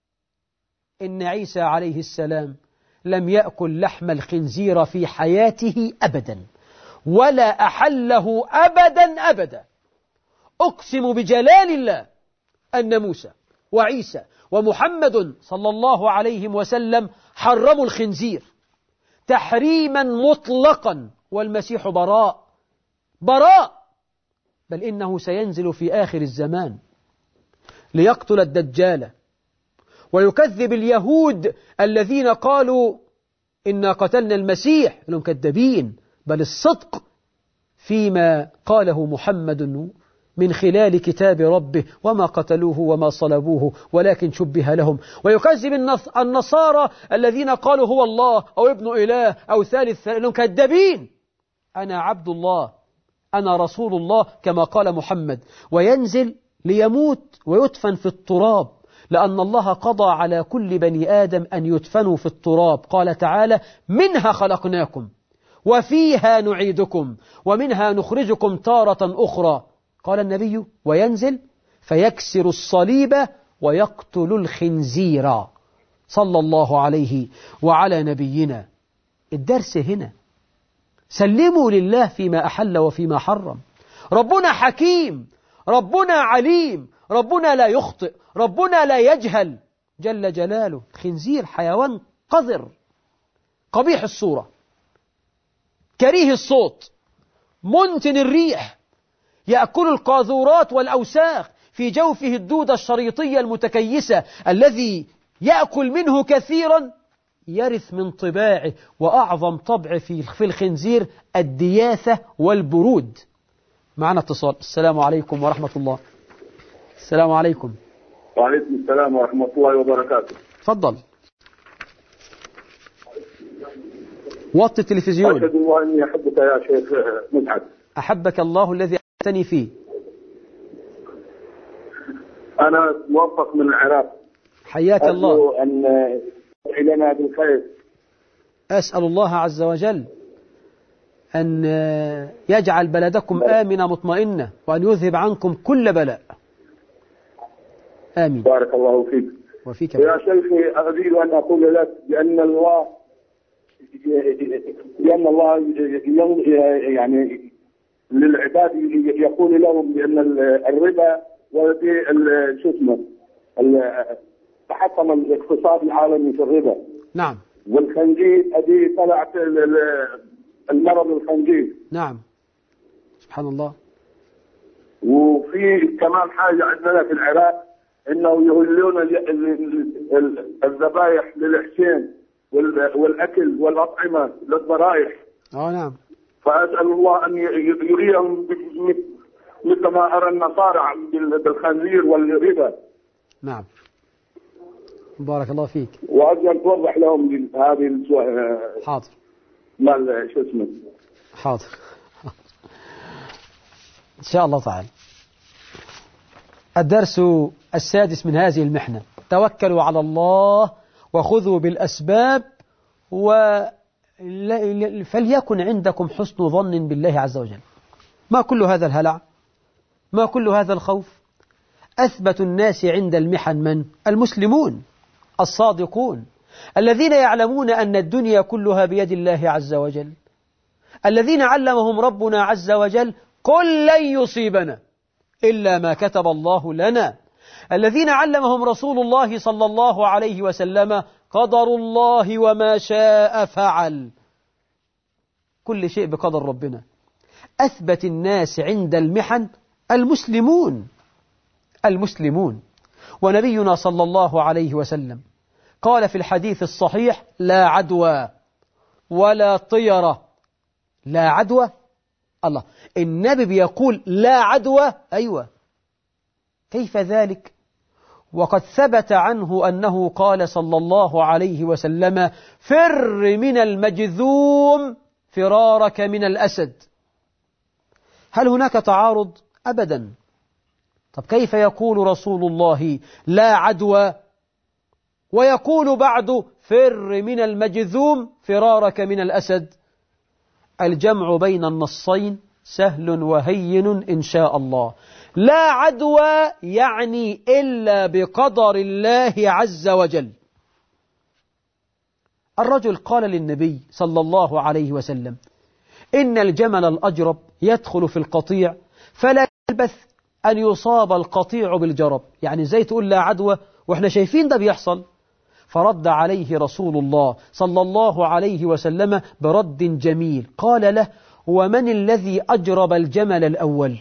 إن عيسى عليه السلام لم يأكل لحم الخنزير في حياته أبدا، ولا أحله أبدا أبدا. أقسم بجلال الله أن موسى وعيسى ومحمد صلى الله عليه وسلم حرموا الخنزير تحريما مطلقا، والمسيح براء براء، بل إنه سينزل في آخر الزمان ليقتل الدجال ويكذب اليهود الذين قالوا إنا قتلنا المسيح، لهم كذابين، بل الصدق فيما قاله محمد من خلال كتاب ربه: وما قتلوه وما صلبوه ولكن شبه لهم. ويكذب النصارى الذين قالوا هو الله أو ابن إله أو ثالث، لهم كذابين. أنا عبد الله، أنا رسول الله كما قال محمد. وينزل ليموت ويدفن في التراب، لأن الله قضى على كل بني آدم أن يدفنوا في التراب. قال تعالى: منها خلقناكم وفيها نعيدكم ومنها نخرجكم تارة أخرى. قال النبي: وينزل فيكسر الصليب ويقتل الخنزير، صلى الله عليه وعلى نبينا. الدرس هنا: سلموا لله فيما أحل وفيما حرم. ربنا حكيم، ربنا عليم، ربنا لا يخطئ، ربنا لا يجهل جل جلاله. الخنزير حيوان قذر، قبيح الصورة، كريه الصوت، منتن الريح، يأكل القاذورات والأوساخ، في جوفه الدودة الشريطية المتكيسة، الذي يأكل منه كثيرا يرث من طباعه. وأعظم طبع في الخنزير الدياثة والبرود. معنا اتصال. السلام عليكم ورحمة الله. السلام عليكم. وعليكم السلام ورحمة الله وبركاته. تفضل. وطي التلفزيون. أشهد الله أني أحبك يا شيخ مسعد. أحبك الله الذي أحبتني فيه. أنا موفق من العراق. حياك الله. أرجو أن إلينا بالخير. أسأل الله عز وجل أن يجعل بلدكم آمنة مطمئنة وأن يذهب عنكم كل بلاء. آمين. بارك الله فيك. وفيك. يا شيخي أريد أن أقول لك بأن الله بأن الله يعني للعباد يقول لهم بأن الربا والذي شو اسمه تحطم الاقتصاد العالمي في الربا. نعم. والخنزير هذه طلعت المرض الخنزير. نعم. سبحان الله. وفي كمان حاجة عندنا في العراق انه يهلون الذبائح للحسين والاكل والاطعمه للضرائح. اه نعم. فاسال الله ان يريهم مثل ما ارى النصارى بالخنزير والربا. نعم. بارك الله فيك. وارجو ان توضح لهم هذه السؤال. حاضر. مال شو اسمه. حاضر. ان شاء الله تعالى. الدرس السادس من هذه المحنة: توكلوا على الله وخذوا بالأسباب فليكن عندكم حسن ظن بالله عز وجل. ما كل هذا الهلع؟ ما كل هذا الخوف؟ أثبت الناس عند المحن من؟ المسلمون الصادقون الذين يعلمون أن الدنيا كلها بيد الله عز وجل، الذين علمهم ربنا عز وجل قل لن يصيبنا إلا ما كتب الله لنا، الذين علمهم رسول الله صلى الله عليه وسلم قدر الله وما شاء فعل، كل شيء بقدر ربنا. أثبت الناس عند المحن المسلمون المسلمون ونبينا صلى الله عليه وسلم قال في الحديث الصحيح: لا عدوى ولا طيرة. لا عدوى، الله، النبي بيقول لا عدوى؟ أيوة، كيف ذلك؟ وقد ثبت عنه أنه قال صلى الله عليه وسلم: فر من المجذوم فرارك من الأسد. هل هناك تعارض؟ أبدا. طب كيف يقول رسول الله لا عدوى ويقول بعد فر من المجذوم فرارك من الأسد؟ الجمع بين النصين سهل وهين إن شاء الله. لا عدوى يعني إلا بقدر الله عز وجل. الرجل قال للنبي صلى الله عليه وسلم: إن الجمل الأجرب يدخل في القطيع فلا يلبث أن يصاب القطيع بالجرب. يعني زي تقول لا عدوى وإحنا شايفين ده بيحصل. فرد عليه رسول الله صلى الله عليه وسلم برد جميل، قال له: ومن الذي أجرب الجمل الأول؟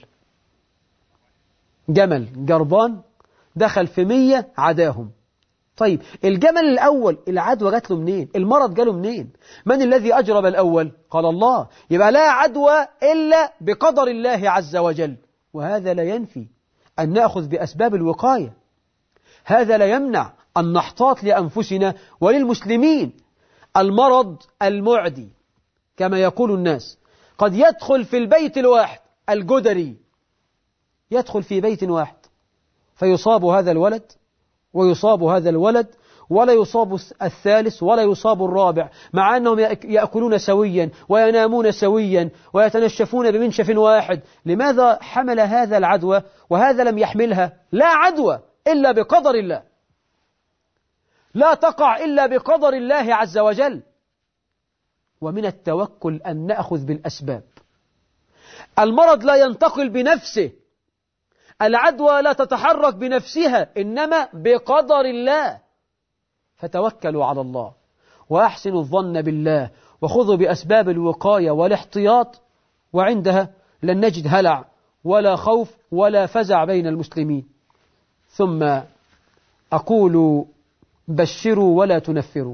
جمل جربان دخل في مية عداهم. طيب الجمل الأول العدوى جات له منين؟ المرض جاله منين؟ من الذي أجرب الأول؟ قال الله. يبقى لا عدوى إلا بقدر الله عز وجل. وهذا لا ينفي أن نأخذ بأسباب الوقاية، هذا لا يمنع أن نحتاط لأنفسنا وللمسلمين. المرض المعدي كما يقول الناس قد يدخل في البيت الواحد، الجدري يدخل في بيت واحد فيصاب هذا الولد ويصاب هذا الولد ولا يصاب الثالث ولا يصاب الرابع، مع أنهم يأكلون سويا وينامون سويا ويتنشفون بمنشف واحد. لماذا حمل هذا العدوى وهذا لم يحملها؟ لا عدوى إلا بقدر الله، لا تقع إلا بقدر الله عز وجل. ومن التوكل أن نأخذ بالأسباب. المرض لا ينتقل بنفسه، العدوى لا تتحرك بنفسها، إنما بقدر الله. فتوكلوا على الله وأحسنوا الظن بالله وخذوا بأسباب الوقاية والاحتياط، وعندها لن نجد هلع ولا خوف ولا فزع بين المسلمين. ثم أقول: بشروا ولا تنفروا،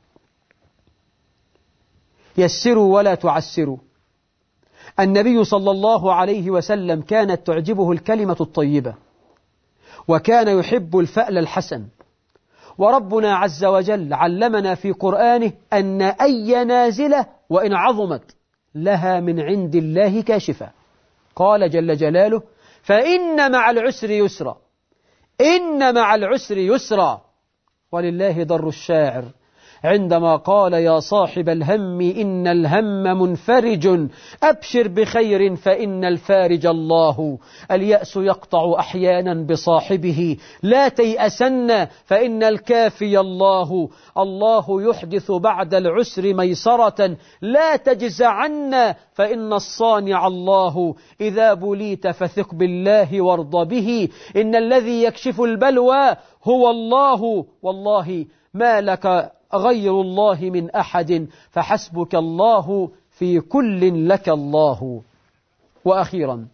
يسروا ولا تعسروا. النبي صلى الله عليه وسلم كانت تعجبه الكلمة الطيبة، وكان يحب الفأل الحسن. وربنا عز وجل علمنا في قرآنه أن أي نازلة وإن عظمت لها من عند الله كاشفة. قال جل جلاله: فإن مع العسر يسرا، إن مع العسر يسرا. ولله در الشاعر عندما قال يا صاحب الهم إن الهم منفرج أبشر بخير فإن الفارج الله. اليأس يقطع أحيانا بصاحبه لا تيأسن فإن الكافي الله. الله يحدث بعد العسر ميسرة لا تجزعن فإن الصانع الله. إذا بليت فثق بالله وارض به إن الذي يكشف البلوى هو الله. والله ما لك غير الله من أحد فحسبك الله في كل لك الله. وأخيرا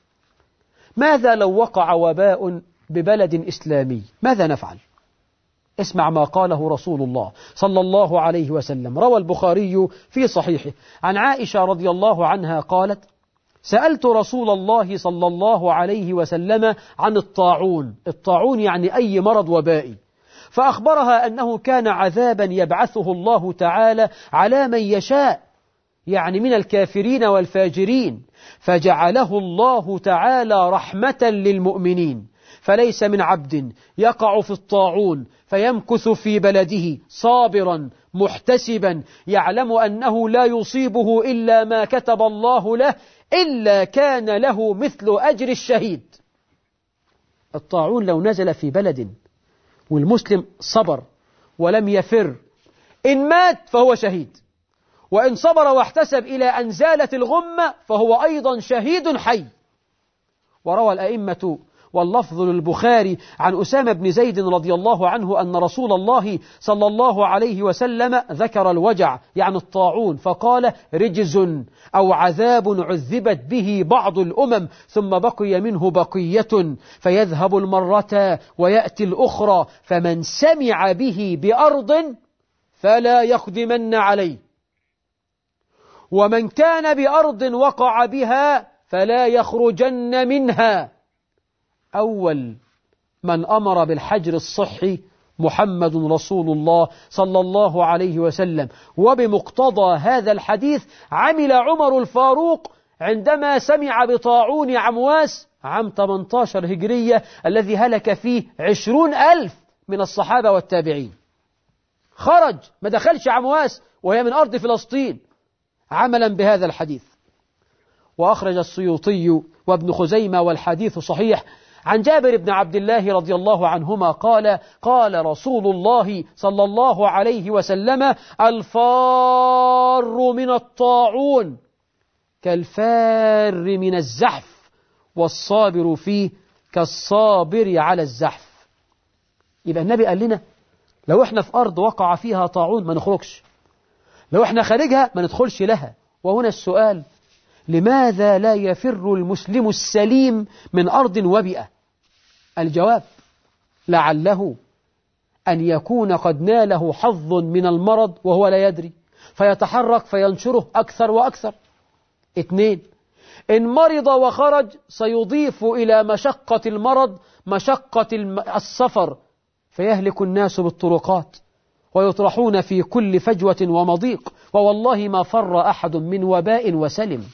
ماذا لو وقع وباء ببلد إسلامي؟ ماذا نفعل؟ اسمع ما قاله رسول الله صلى الله عليه وسلم. روى البخاري في صحيحه عن عائشة رضي الله عنها قالت سألت رسول الله صلى الله عليه وسلم عن الطاعون. الطاعون يعني أي مرض وبائي، فأخبرها أنه كان عذابا يبعثه الله تعالى على من يشاء، يعني من الكافرين والفاجرين، فجعله الله تعالى رحمة للمؤمنين. فليس من عبد يقع في الطاعون فيمكث في بلده صابرا محتسبا يعلم أنه لا يصيبه إلا ما كتب الله له إلا كان له مثل أجر الشهيد. الطاعون لو نزل في بلد والمسلم صبر ولم يفر، إن مات فهو شهيد، وإن صبر واحتسب إلى أن زالت الغمة فهو أيضا شهيد حي. وروى الأئمة واللفظ للبخاري عن أسامة بن زيد رضي الله عنه أن رسول الله صلى الله عليه وسلم ذكر الوجع يعني الطاعون فقال رجز أو عذاب عذبت به بعض الأمم ثم بقي منه بقية فيذهب المرة ويأتي الأخرى فمن سمع به بأرض فلا يقدمن عليه ومن كان بأرض وقع بها فلا يخرجن منها. أول من أمر بالحجر الصحي محمد رسول الله صلى الله عليه وسلم. وبمقتضى هذا الحديث عمل عمر الفاروق عندما سمع بطاعون عمواس عام ثمانية عشر هجرية الذي هلك فيه عشرون ألف من الصحابة والتابعين. خرج ما دخلش عمواس وهي من أرض فلسطين عملا بهذا الحديث. وأخرج السيوطي وابن خزيمة والحديث صحيح عن جابر بن عبد الله رضي الله عنهما قال قال رسول الله صلى الله عليه وسلم الفار من الطاعون كالفار من الزحف والصابر فيه كالصابر على الزحف. يبقى النبي قال لنا لو احنا في أرض وقع فيها طاعون ما نخرجش، لو احنا خارجها ما ندخلش لها. وهنا السؤال لماذا لا يفر المسلم السليم من أرض وبئة؟ الجواب لعله أن يكون قد ناله حظ من المرض وهو لا يدري فيتحرك فينشره أكثر وأكثر. اثنين إن مرض وخرج سيضيف إلى مشقة المرض مشقة السفر فيهلك الناس بالطرقات ويطرحون في كل فجوة ومضيق، ووالله ما فر أحد من وباء وسلم.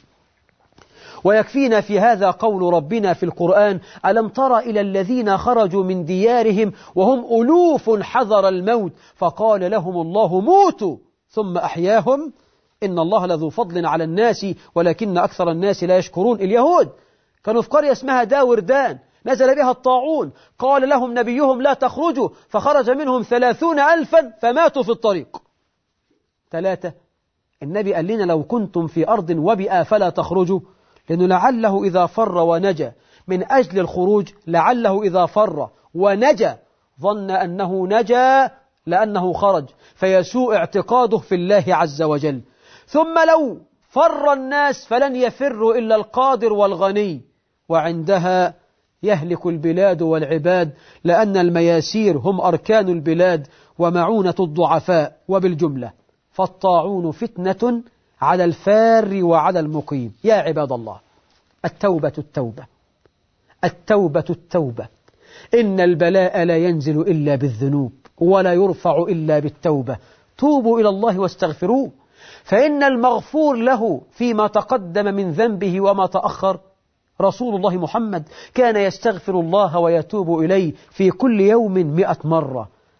ويكفينا في هذا قول ربنا في القرآن ألم تر إلى الذين خرجوا من ديارهم وهم ألوف حذر الموت فقال لهم الله موتوا ثم أحياهم إن الله لذو فضل على الناس ولكن أكثر الناس لا يشكرون. اليهود كانوا في قرية اسمها داوردان نزل بها الطاعون قال لهم نبيهم لا تخرجوا فخرج منهم ثلاثون ألفا فماتوا في الطريق. ثلاثة النبي قال لنا لو كنتم في أرض وبئة فلا تخرجوا، لأنه لعله إذا فر ونجا من أجل الخروج لعله إذا فر ونجا ظن أنه نجا لأنه خرج فيسوء اعتقاده في الله عز وجل. ثم لو فر الناس فلن يفر إلا القادر والغني، وعندها يهلك البلاد والعباد لأن المياسير هم أركان البلاد ومعونة الضعفاء. وبالجملة فالطاعون فتنة على الفار وعلى المقيم. يا عباد الله التوبة التوبة التوبة التوبة إن البلاء لا ينزل إلا بالذنوب ولا يرفع إلا بالتوبة. توبوا إلى الله واستغفروه فإن المغفور له فيما تقدم من ذنبه وما تأخر رسول الله محمد كان يستغفر الله ويتوب إليه في كل يوم مئة مرة.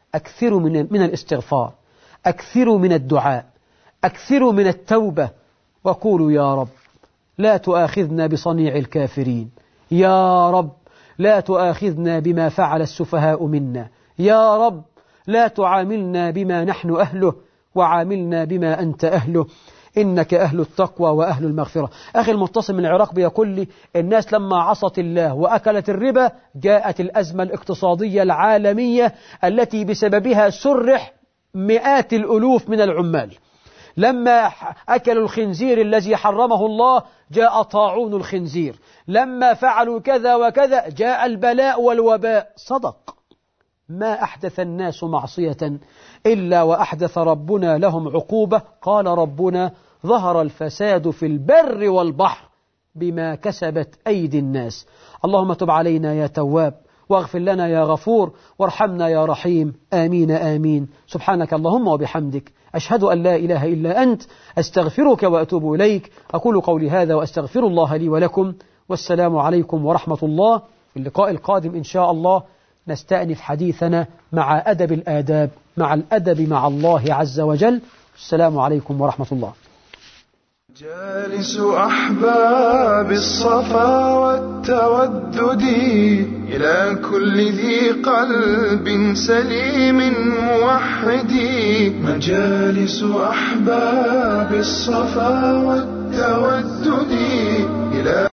أكثروا من, من الاستغفار، أكثروا من الدعاء، أكثروا من التوبة، وقولوا يا رب لا تؤاخذنا بصنيع الكافرين، يا رب لا تؤاخذنا بما فعل السفهاء منا، يا رب لا تعاملنا بما نحن أهله وعاملنا بما أنت أهله، إنك أهل التقوى وأهل المغفرة. أخي المتصل من العراق بيقول لي الناس لما عصت الله وأكلت الربا جاءت الأزمة الاقتصادية العالمية التي بسببها سرح مئات الألوف من العمال. لما أكلوا الخنزير الذي حرمه الله جاء طاعون الخنزير، لما فعلوا كذا وكذا جاء البلاء والوباء. صدق، ما أحدث الناس معصية إلا وأحدث ربنا لهم عقوبة. قال ربنا ظهر الفساد في البر والبحر بما كسبت أيدي الناس. اللهم تب علينا يا تواب، واغفر لنا يا غفور، وارحمنا يا رحيم، آمين آمين. سبحانك اللهم وبحمدك، أشهد أن لا إله إلا أنت، أستغفرك وأتوب إليك. أقول قولي هذا وأستغفر الله لي ولكم، والسلام عليكم ورحمة الله. في اللقاء القادم إن شاء الله نستأنف حديثنا مع أدب الآداب، مع الأدب مع الله عز وجل. السلام عليكم ورحمة الله. جالس أحباب الصفا والتودد إلى كل ذي قلب سليم موحد. مجالس أحباب الصفا والتودد إلى